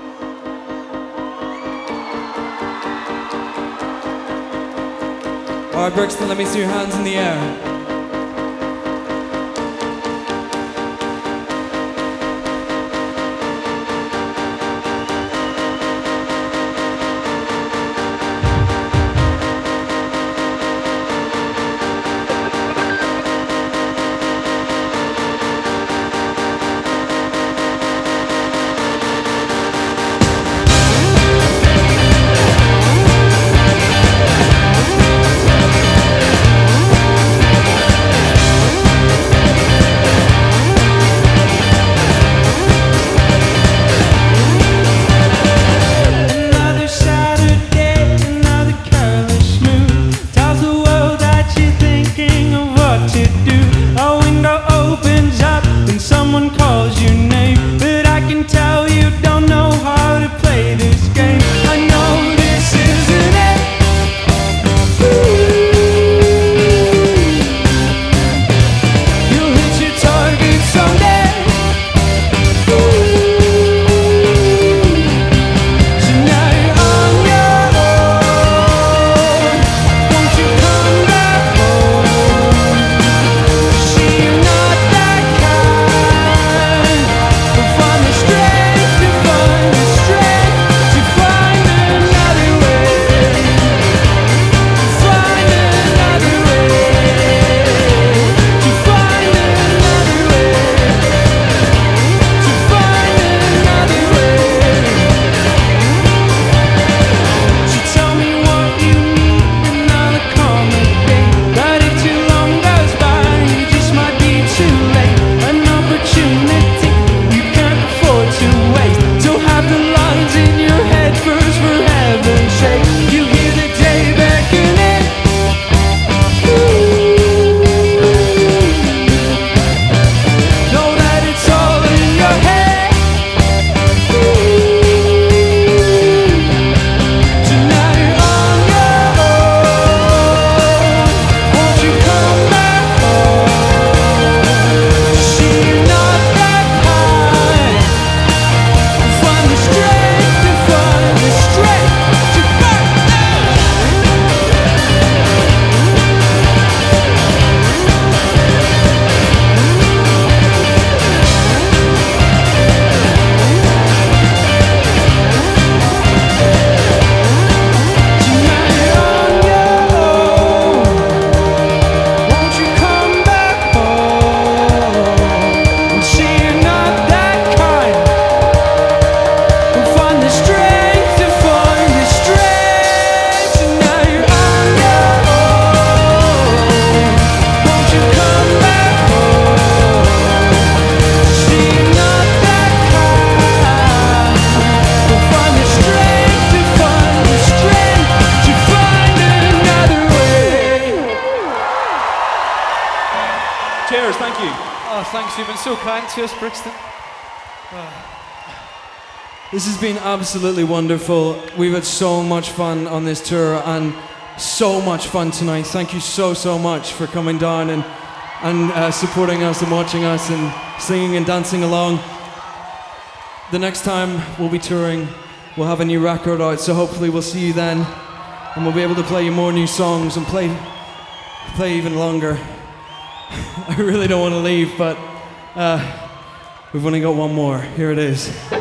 All right, Brixton, let me see your hands in the air. Cheers, thank you. Oh, thanks, you've been so kind to us, Brixton. This has been absolutely wonderful. We've had so much fun on this tour and so much fun tonight. Thank you so much for coming down and supporting us and watching us and singing and dancing along. The next time we'll be touring, we'll have a new record out, so hopefully we'll see you then and we'll be able to play you more new songs and play even longer. I really don't want to leave, but we've only got one more. Here it is.